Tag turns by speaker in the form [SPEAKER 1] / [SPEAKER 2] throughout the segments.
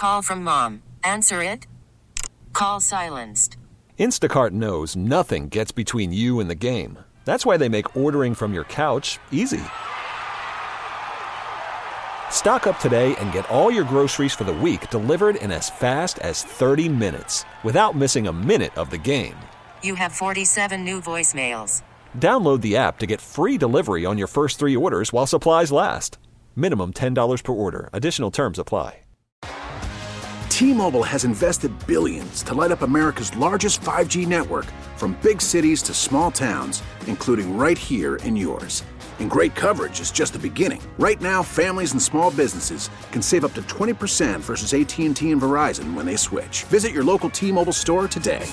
[SPEAKER 1] Call from mom. Answer it. Call silenced.
[SPEAKER 2] Instacart knows nothing gets between you and the game. That's why they make ordering from your couch easy. Stock up today and get all your groceries for the week delivered in as fast as 30 minutes without missing a minute of the game.
[SPEAKER 1] You have 47 new voicemails.
[SPEAKER 2] Download the app to get free delivery on your first 3 orders while supplies last. Minimum $10 per order. Additional terms apply.
[SPEAKER 3] T-Mobile has invested billions to light up America's largest 5G network, from big cities to small towns, including right here in yours. And great coverage is just the beginning. Right now, families and small businesses can save up to 20% versus AT&T and Verizon when they switch. Visit your local T-Mobile store today.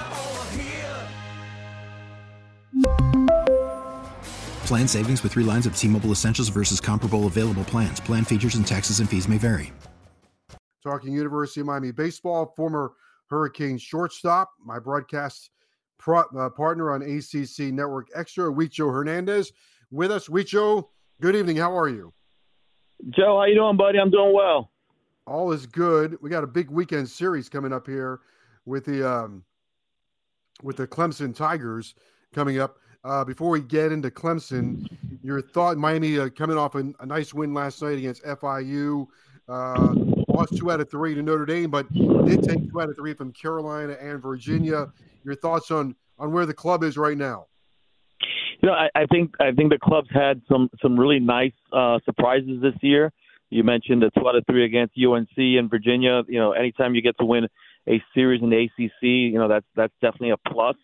[SPEAKER 4] Plan savings with 3 lines of T-Mobile Essentials versus comparable available plans. Plan features and taxes and fees may vary.
[SPEAKER 5] Talking University of Miami baseball, former Hurricane shortstop, my broadcast partner on ACC Network Extra, Huicho Hernandez, with us. Huicho, good evening. How are you?
[SPEAKER 6] Joe, how you doing, buddy? I'm doing well.
[SPEAKER 5] All is good. We got a big weekend series coming up here with the Clemson Tigers coming up. Before we get into Clemson, your thought, Miami coming off a nice win last night against FIU, lost 2 out of 3 to Notre Dame, but did take 2 out of 3 from Carolina and Virginia. Your thoughts on where the club is right now?
[SPEAKER 6] You know, I think the club's had some really nice surprises this year. You mentioned the 2 out of 3 against UNC and Virginia. You know, anytime you get to win a series in the ACC, you know, that's definitely a plus.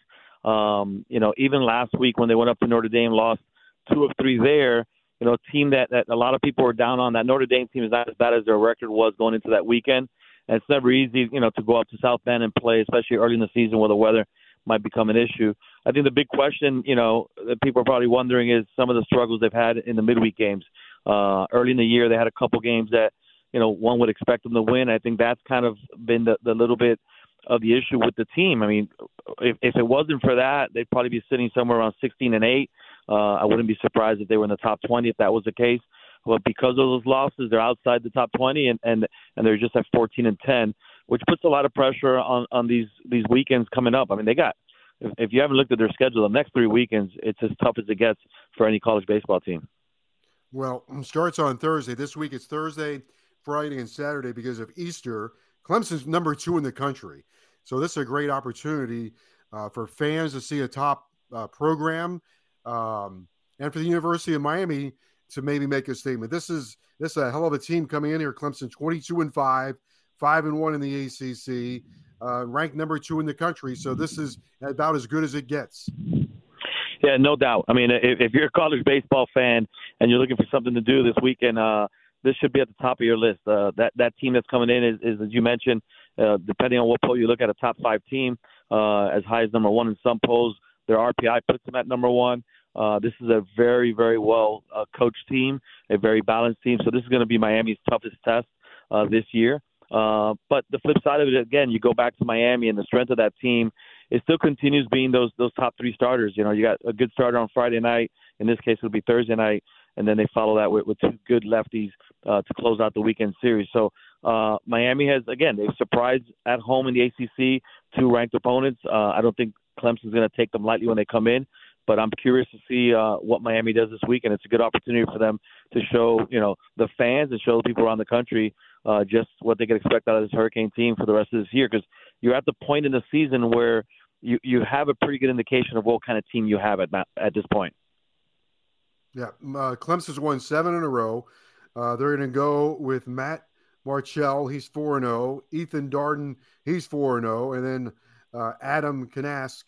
[SPEAKER 6] You know, even last week when they went up to Notre Dame, lost 2 of 3 there. You know, a team that a lot of people were down on. That Notre Dame team is not as bad as their record was going into that weekend. And it's never easy, you know, to go up to South Bend and play, especially early in the season where the weather might become an issue. I think the big question, you know, that people are probably wondering is some of the struggles they've had in the midweek games. Early in the year, they had a couple games that, you know, one would expect them to win. I think that's kind of been the little bit of the issue with the team. I mean, if it wasn't for that, they'd probably be sitting somewhere around 16-8. I wouldn't be surprised if they were in the top 20 if that was the case. But because of those losses, they're outside the top 20, and they're just at 14-10, which puts a lot of pressure on these weekends coming up. I mean, they got, if you haven't looked at their schedule, the next 3 weekends, it's as tough as it gets for any college baseball team.
[SPEAKER 5] Well, it starts on Thursday. This week it's Thursday, Friday, and Saturday because of Easter. Clemson's number 2 in the country. So this is a great opportunity for fans to see a top program and for the University of Miami to maybe make a statement. This is a hell of a team coming in here. Clemson 22-5, 5-1 in the ACC, ranked number 2 in the country. So this is about as good as it gets.
[SPEAKER 6] Yeah, no doubt. I mean, if you're a college baseball fan and you're looking for something to do this weekend, this should be at the top of your list. That team that's coming in is, as you mentioned, depending on what poll you look at, a top 5 team, as high as number 1 in some polls. Their RPI puts them at number 1. This is a very, very well coached team, a very balanced team. So this is going to be Miami's toughest test this year. But the flip side of it, again, you go back to Miami and the strength of that team, it still continues being those top 3 starters. You know, you got a good starter on Friday night. In this case, it'll be Thursday night. And then they follow that with 2 good lefties to close out the weekend series. So Miami has, again, they've surprised at home in the ACC 2 ranked opponents. I don't think Clemson's going to take them lightly when they come in. But I'm curious to see what Miami does this week, and it's a good opportunity for them to show, you know, the fans and show the people around the country just what they can expect out of this Hurricane team for the rest of this year. Because you're at the point in the season where you have a pretty good indication of what kind of team you have at this point.
[SPEAKER 5] Yeah, Clemson's won 7 in a row. They're going to go with Matt Marchell. He's 4-0. Ethan Darden, he's 4-0. And then Adam Knack,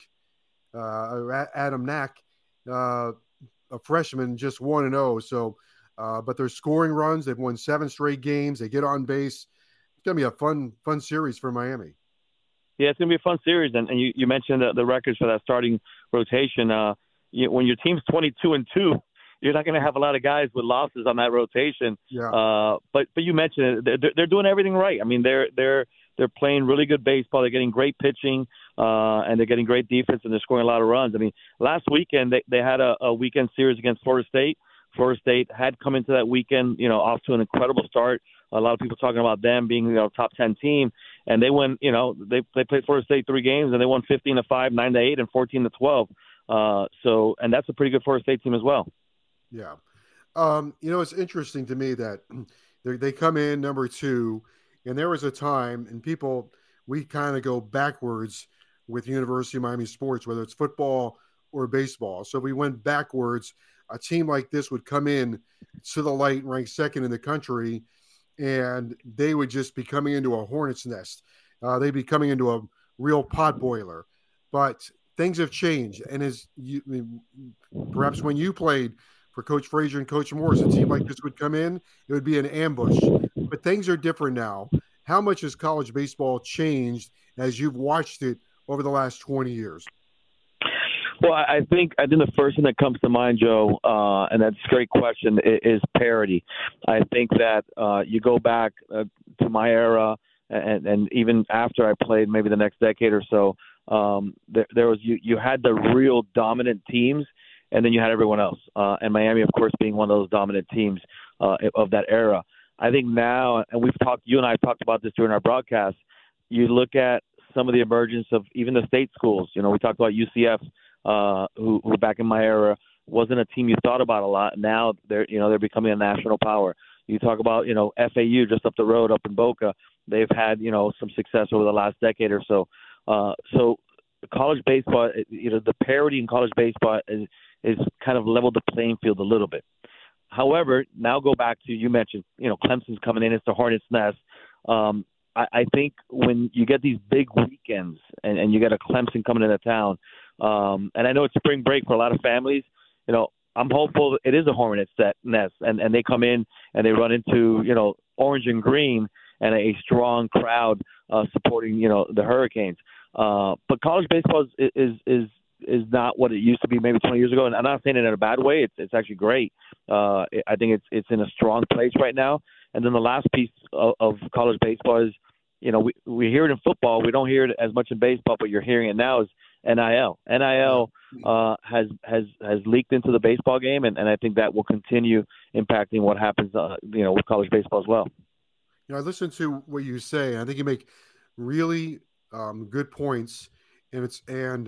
[SPEAKER 5] a freshman, just 1-0. So, but they're scoring runs. They've won 7 straight games. They get on base. It's going to be a fun series for Miami.
[SPEAKER 6] Yeah, it's going to be a fun series. And you mentioned the records for that starting rotation. When your team's 22-2, you're not going to have a lot of guys with losses on that rotation.
[SPEAKER 5] Yeah.
[SPEAKER 6] But you mentioned it. They're doing everything right. I mean, they're playing really good baseball. They're getting great pitching, and they're getting great defense, and they're scoring a lot of runs. I mean, last weekend they had a weekend series against Florida State. Florida State had come into that weekend, you know, off to an incredible start, A lot of people talking about them being top 10 team, and they won. They played Florida State 3 games and they won 15-5, 9-8, and 14-12. And that's a pretty good Florida State team as well.
[SPEAKER 5] Yeah. It's interesting to me that they come in number 2, and there was a time, and we kind of go backwards with University of Miami sports, whether it's football or baseball. So if we went backwards, a team like this would come in to the light and rank second in the country, and they would just be coming into a hornet's nest. They'd be coming into a real pot boiler. But things have changed. And perhaps when you played for Coach Frazier and Coach Morris, a team like this would come in, it would be an ambush. But things are different now. How much has college baseball changed as you've watched it over the last 20 years?
[SPEAKER 6] Well, I think the first thing that comes to mind, Joe, and that's a great question, is parity. I think that you go back to my era, and even after I played, maybe the next decade or so, there was you had the real dominant teams, and then you had everyone else. And Miami, of course, being one of those dominant teams of that era. I think now, and you and I have talked about this during our broadcast, you look at some of the emergence of even the state schools. We talked about UCF, who back in my era wasn't a team you thought about a lot. Now they're becoming a national power. You talk about, FAU just up the road up in Boca. They've had, some success over the last decade or so. So college baseball, the parity in college baseball is kind of leveled the playing field a little bit. However, now go back to, you mentioned, Clemson's coming in. It's the hornet's nest. I think when you get these big weekends and you get a Clemson coming into town, and I know it's spring break for a lot of families, I'm hopeful it is a hornet's nest, and they come in and they run into, orange and green and a strong crowd supporting, the Hurricanes. But college baseball is not what it used to be maybe 20 years ago, and I'm not saying it in a bad way. It's actually great. I think it's in a strong place right now. And then the last piece of college baseball is, we hear it in football. We don't hear it as much in baseball, but you're hearing it now is NIL. NIL has leaked into the baseball game, and I think that will continue impacting what happens, with college baseball as well.
[SPEAKER 5] I listened to what you say, and I think you make really good points. And it's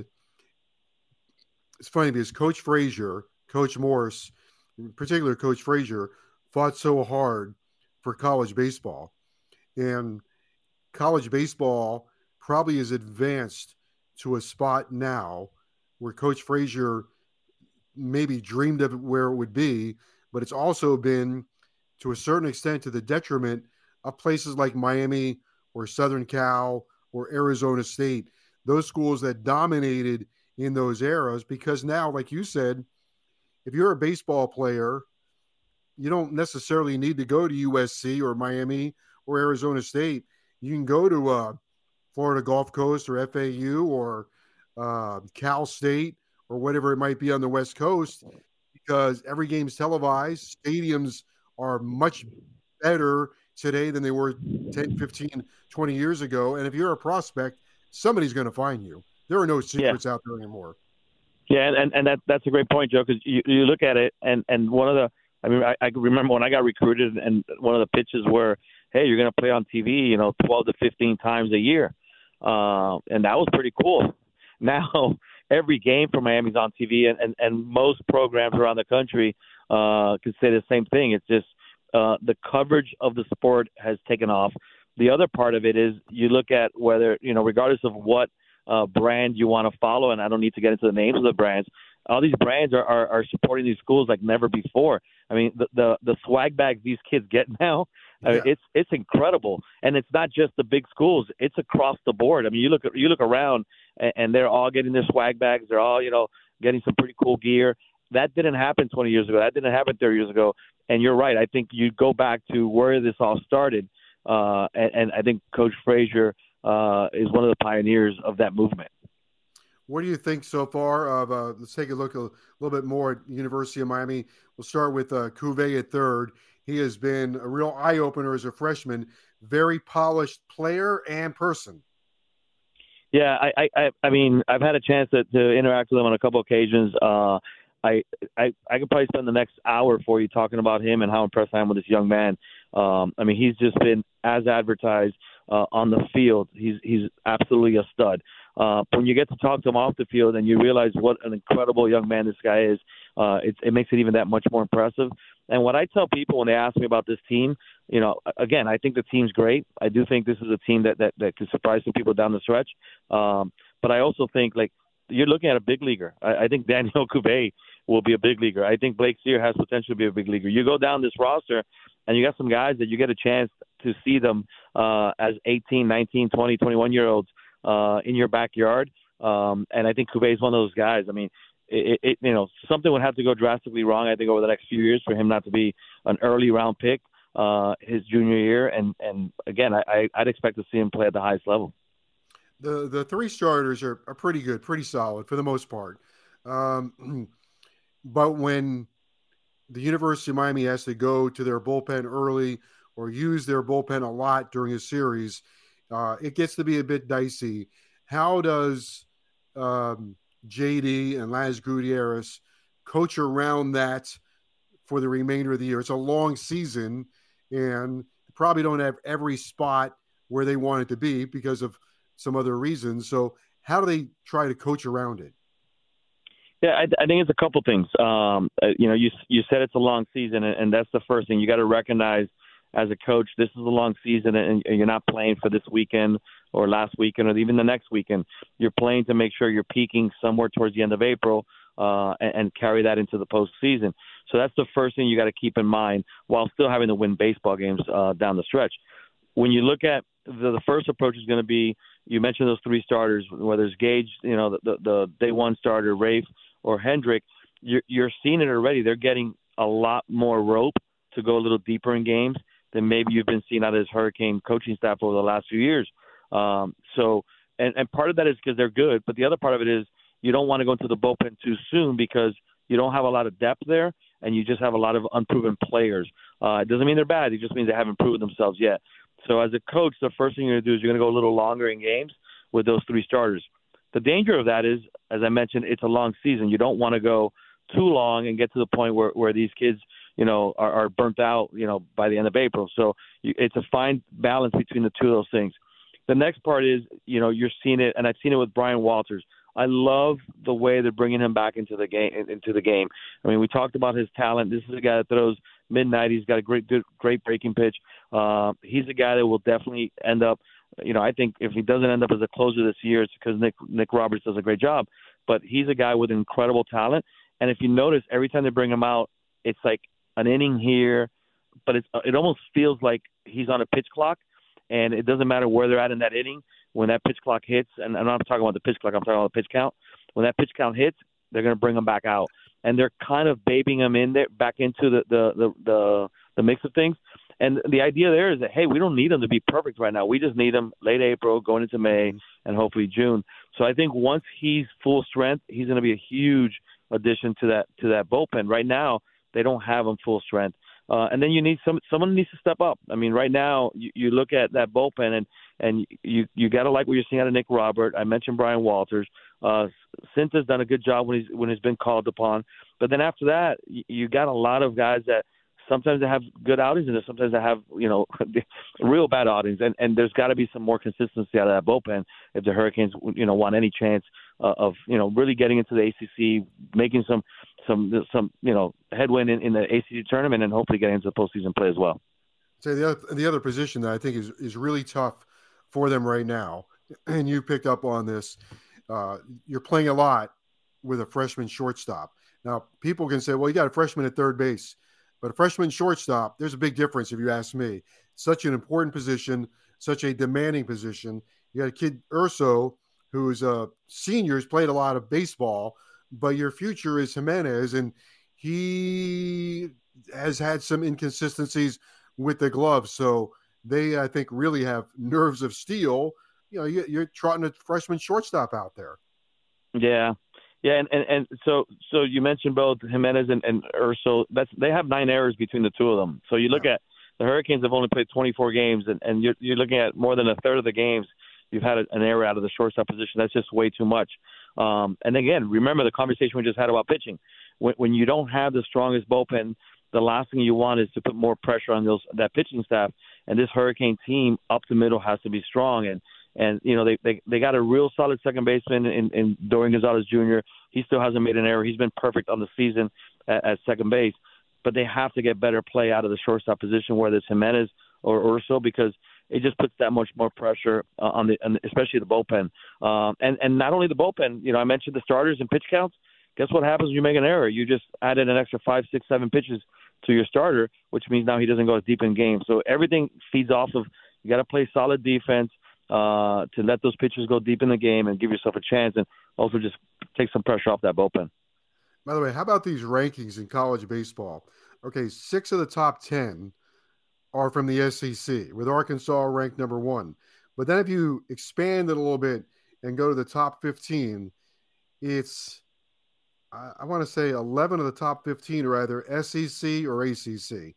[SPEAKER 5] funny because Coach Frazier, Coach Morris, in particular Coach Frazier, fought so hard for college baseball. And college baseball probably is advanced to a spot now where Coach Frazier maybe dreamed of where it would be, but it's also been, to a certain extent, to the detriment of places like Miami or Southern Cal or Arizona State, those schools that dominated in those eras. Because now, like you said, if you're a baseball player, you don't necessarily need to go to USC or Miami or Arizona State. You can go to Florida Gulf Coast or FAU or Cal State or whatever it might be on the West Coast, because every game's televised. Stadiums are much better today than they were 10, 15, 20 years ago. And if you're a prospect, somebody's going to find you. There are no secrets out there anymore.
[SPEAKER 6] Yeah, and that's a great point, Joe, because you look at it, and one of the – I remember when I got recruited, and one of the pitches were, hey, you're going to play on TV, 12 to 15 times a year. And that was pretty cool. Now, every game for Miami's on TV, and most programs around the country can say the same thing. It's just the coverage of the sport has taken off. The other part of it is you look at whether, regardless of what brand you want to follow, and I don't need to get into the names of the brands, all these brands are supporting these schools like never before. I mean, the swag bags these kids get now, it's incredible. And it's not just the big schools; it's across the board. I mean, you look around, and they're all getting their swag bags. They're all getting some pretty cool gear. That didn't happen 20 years ago. That didn't happen 30 years ago. And you're right. I think you go back to where this all started, and I think Coach Frazier is one of the pioneers of that movement.
[SPEAKER 5] What do you think so far of let's take a look a little bit more at University of Miami. We'll start with Cuvée at third. He has been a real eye-opener as a freshman, very polished player and person.
[SPEAKER 6] Yeah, I mean, I've had a chance to interact with him on a couple occasions. I could probably spend the next hour for you talking about him and how impressed I am with this young man. I mean, he's just been as advertised on the field. He's absolutely a stud. When you get to talk to him off the field and you realize what an incredible young man this guy is, it makes it even that much more impressive. And what I tell people when they ask me about this team, you know, again, I think the team's great. I do think this is a team that could surprise some people down the stretch. But I also think, like, you're looking at a big leaguer. I think Daniel Kube will be a big leaguer. I think Blake Sear has potential to be a big leaguer. You go down this roster, and you got some guys that you get a chance to see them as 18, 19, 20, 21-year-olds in your backyard. And I think Kube is one of those guys. I mean, you know, something would have to go drastically wrong, I think, over the next few years for him not to be an early round pick his junior year. And again, I'd expect to see him play at the highest level.
[SPEAKER 5] The three starters are pretty good, pretty solid for the most part. But when the University of Miami has to go to their bullpen early or use their bullpen a lot during a series, it gets to be a bit dicey. How does JD and Laz Gutierrez coach around that for the remainder of the year? It's a long season, and probably don't have every spot where they want it to be because of some other reasons. So how do they try to coach around it?
[SPEAKER 6] Yeah, I think it's a couple things. You know, you said it's a long season, and that's the first thing. You got to recognize as a coach, this is a long season, and you're not playing for this weekend or last weekend or even the next weekend. You're playing to make sure you're peaking somewhere towards the end of April and carry that into the postseason. So that's the first thing you got to keep in mind while still having to win baseball games down the stretch. When you look at the first approach is going to be, you mentioned those three starters, whether it's Gage, you know, the day one starter, Rafe, or Hendrick, you're seeing it already. They're getting a lot more rope to go a little deeper in games than maybe you've been seeing out of his Hurricane coaching staff over the last few years. So part of that is because they're good, but the other part of it is you don't want to go into the bullpen too soon because you don't have a lot of depth there, and you just have a lot of unproven players. It doesn't mean they're bad. It just means they haven't proven themselves yet. So as a coach, the first thing you're going to do is you're going to go a little longer in games with those three starters. The danger of that is, as I mentioned, it's a long season. You don't want to go too long and get to the point where these kids, you know, are burnt out, you know, by the end of April. So it's a fine balance between the two of those things. The next part is, you know, you're seeing it, and I've seen it with Brian Walters. I love the way they're bringing him back into the game. I mean, we talked about his talent. This is a guy that throws midnight. He's got a great breaking pitch. He's a guy that will definitely end up, you know, I think if he doesn't end up as a closer this year, it's because Nick Roberts does a great job. But he's a guy with incredible talent. And if you notice, every time they bring him out, it's like an inning here, but it almost feels like he's on a pitch clock, and it doesn't matter where they're at in that inning. When that pitch clock hits, and I'm not talking about the pitch clock, I'm talking about the pitch count. When that pitch count hits, they're going to bring him back out, and they're kind of babying him in there back into the mix of things. And the idea there is that, hey, we don't need him to be perfect right now. We just need him late April, going into May, and hopefully June. So I think once he's full strength, he's going to be a huge addition to that bullpen. Right now, they don't have him full strength. And then you need someone needs to step up. I mean, right now you look at that bullpen and you got to like what you're seeing out of Nick Robert. I mentioned Brian Walters. Cinta's done a good job when he's been called upon. But then after that, you got a lot of guys that sometimes they have good outings and sometimes they have, you know, real bad outings. And there's got to be some more consistency out of that bullpen if the Hurricanes, you know, want any chance of, you know, really getting into the ACC, making some you know, headwind in the ACC tournament, and hopefully getting into the postseason play as well.
[SPEAKER 5] So the other position that I think is really tough for them right now, and you picked up on this, you're playing a lot with a freshman shortstop. Now, people can say, well, you got a freshman at third base, but a freshman shortstop, there's a big difference if you ask me. Such an important position, such a demanding position. You got a kid, Urso, who's a senior, has played a lot of baseball, but your future is Jimenez, and he has had some inconsistencies with the gloves. So they, I think, really have nerves of steel. You know, you're trotting a freshman shortstop out there. Yeah.
[SPEAKER 6] And so you mentioned both Jimenez and Urso. They have 9 errors between the two of them. So you look at the Hurricanes have only played 24 games, and you're looking at more than a third of the games you've had an error out of the shortstop position. That's just way too much. And again, remember the conversation we just had about pitching. When you don't have the strongest bullpen the last thing you want is to put more pressure on that pitching staff. And this Hurricane team up the middle has to be strong. And they got a real solid second baseman in Dorian Gonzalez Jr. He still hasn't made an error. He's been perfect on the season at second base. But they have to get better play out of the shortstop position, whether it's Jimenez or Urso, because it just puts that much more pressure on especially the bullpen. And not only the bullpen, I mentioned the starters and pitch counts. Guess what happens when you make an error? You just added an extra 5, 6, 7 pitches to your starter, which means now he doesn't go as deep in games. So everything feeds off of you got to play solid defense to let those pitchers go deep in the game and give yourself a chance, and also just take some pressure off that bullpen.
[SPEAKER 5] By the way, how about these rankings in college baseball? Okay, 6 of the top 10 are from the SEC, with Arkansas ranked number 1. But then if you expand it a little bit and go to the top 15, it's, I want to say 11 of the top 15 are either SEC or ACC.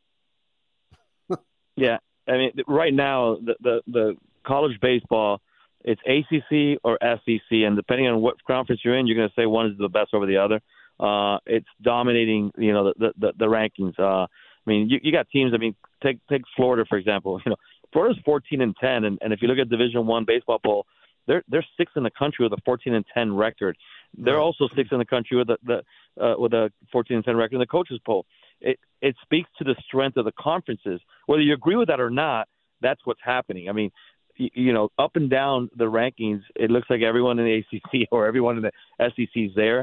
[SPEAKER 6] Yeah, I mean, right now, the college baseball, it's ACC or SEC, and depending on what conference you're in, you're going to say one is the best over the other. It's dominating, the rankings. I mean, you got teams. I mean, take Florida for example. Florida's 14-10, and if you look at Division I baseball poll, they're 6th in the country with a 14-10 record. They're also 6th in the country with a 14-10 record in the coaches poll. It speaks to the strength of the conferences. Whether you agree with that or not, that's what's happening. I mean, up and down the rankings, it looks like everyone in the ACC or everyone in the SEC is there.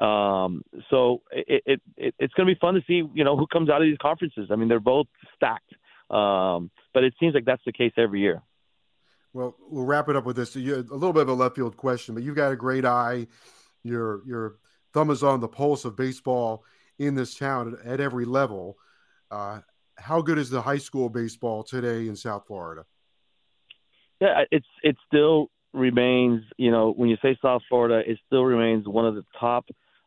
[SPEAKER 6] So it's going to be fun to see, who comes out of these conferences. I mean, they're both stacked, but it seems like that's the case every year.
[SPEAKER 5] Well, we'll wrap it up with this. A little bit of a left field question, but you've got a great eye. Your thumb is on the pulse of baseball in this town at every level. How good is the high school baseball today in South Florida?
[SPEAKER 6] Yeah, it still remains, when you say South Florida, it still remains one of the top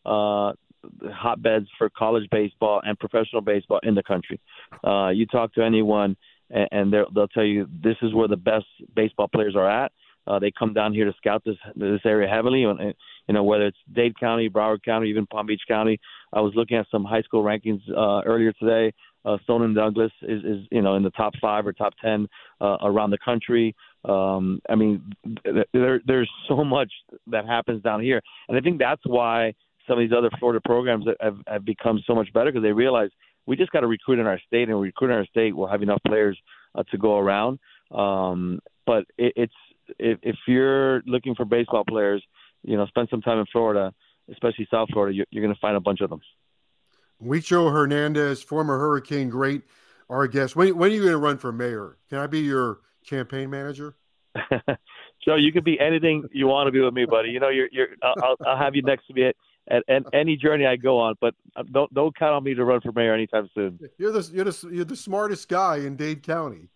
[SPEAKER 6] hotbeds for college baseball and professional baseball in the country. You talk to anyone, and they'll tell you this is where the best baseball players are at. They come down here to scout this area heavily, whether it's Dade County, Broward County, even Palm Beach County. I was looking at some high school rankings earlier today. Stone and Douglas is in the top 5 or top 10 around the country. I mean, there's so much that happens down here, and I think that's why some of these other Florida programs have become so much better, because they realize we just got to recruit in our state, and recruit in our state, we'll have enough players to go around. But if you're looking for baseball players, spend some time in Florida, especially South Florida, you're going to find a bunch of them.
[SPEAKER 5] Huicho Hernandez, former Hurricane great, our guest. When are you going to run for mayor? Can I be your campaign manager?
[SPEAKER 6] Joe, you can be anything you want to be with me, buddy. I'll have you next to me at any journey I go on, but don't count on me to run for mayor anytime soon.
[SPEAKER 5] You're the smartest guy in Dade County.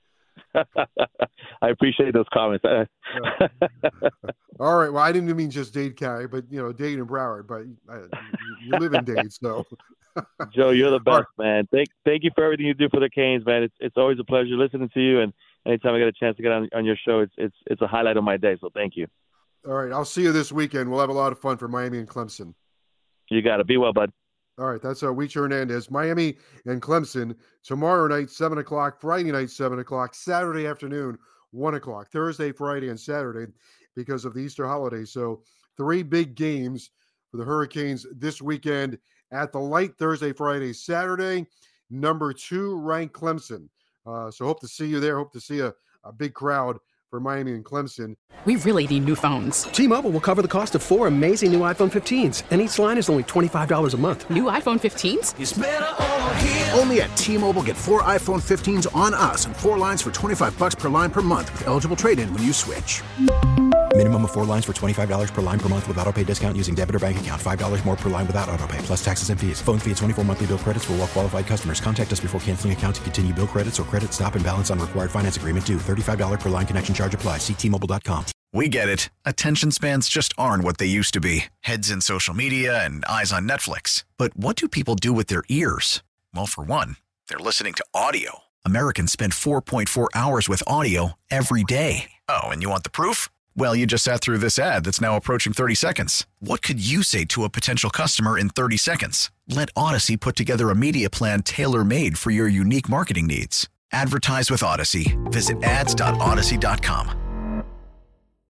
[SPEAKER 6] I appreciate those comments.
[SPEAKER 5] Yeah. All right. Well, I didn't mean just Dade County, but Dade and Broward. But you live in Dade, so.
[SPEAKER 6] Joe, you're the best, man. Thank you for everything you do for the Canes, man. It's always a pleasure listening to you, and anytime I get a chance to get on your show, it's a highlight of my day. So thank you.
[SPEAKER 5] All right. I'll see you this weekend. We'll have a lot of fun for Miami and Clemson.
[SPEAKER 6] You got it. Be well, bud.
[SPEAKER 5] All right. That's Huicho Hernandez. Miami and Clemson tomorrow night, 7:00, Friday night, 7:00, Saturday afternoon, 1:00, Thursday, Friday, and Saturday because of the Easter holiday. So 3 big games for the Hurricanes this weekend at the Light, Thursday, Friday, Saturday. Number 2 ranked Clemson. So hope to see you there. Hope to see a big crowd for Miami and Clemson.
[SPEAKER 7] We really need new phones.
[SPEAKER 8] T-Mobile will cover the cost of 4 amazing new iPhone 15s, and each line is only $25 a month.
[SPEAKER 7] New iPhone 15s?
[SPEAKER 3] It's better over here. Only at T-Mobile, get 4 iPhone 15s on us and 4 lines for $25 per line per month with eligible trade-in when you switch.
[SPEAKER 4] Minimum of 4 lines for $25 per line per month with autopay discount using debit or bank account. $5 more per line without autopay, plus taxes and fees. Phone fee at 24 monthly bill credits for well-qualified customers. Contact us before canceling account to continue bill credits or credit stop and balance on required finance agreement due. $35 per line connection charge applies. See T-Mobile.com.
[SPEAKER 9] We get it. Attention spans just aren't what they used to be. Heads in social media and eyes on Netflix. But what do people do with their ears? Well, for one, they're listening to audio. Americans spend 4.4 hours with audio every day. Oh, and you want the proof? Well, you just sat through this ad that's now approaching 30 seconds. What could you say to a potential customer in 30 seconds? Let Odyssey put together a media plan tailor-made for your unique marketing needs. Advertise with Odyssey. Visit ads.odyssey.com.